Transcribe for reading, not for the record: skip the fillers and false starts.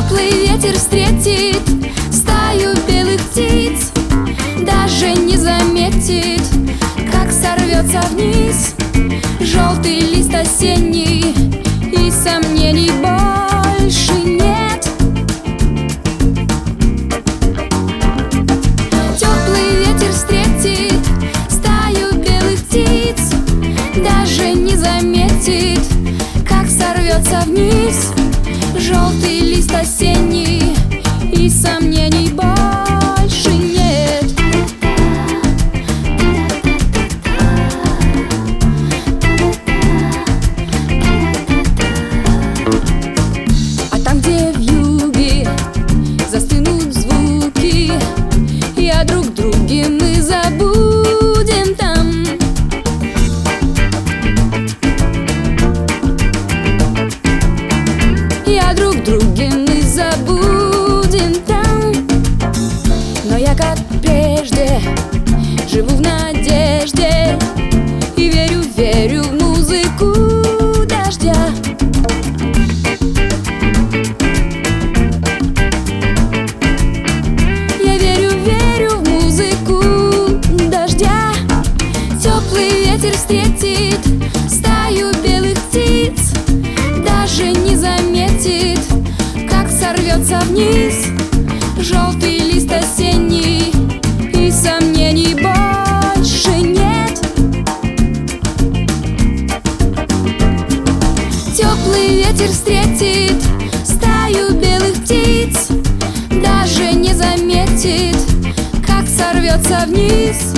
Теплый ветер встретит стаю белых птиц, даже не заметит, как сорвется вниз желтый лист осенний, и сомнений больше нет. Теплый ветер встретит стаю белых птиц, даже не заметит, как сорвется вниз желтый лист осенний, и сомнений больше нет. А там, где в юге застынут звуки, и о друг друге мы забудем там. И о друг друге мы забудем там. Но я, как прежде, живу в надежде и верю, верю в музыку дождя. Я верю, верю в музыку дождя. Теплый ветер встретит стаю белых птиц, даже не заметит, как сорвется вниз желтый лист осенний, и сомнений больше нет. Теплый ветер встретит стаю белых птиц, даже не заметит, как сорвется вниз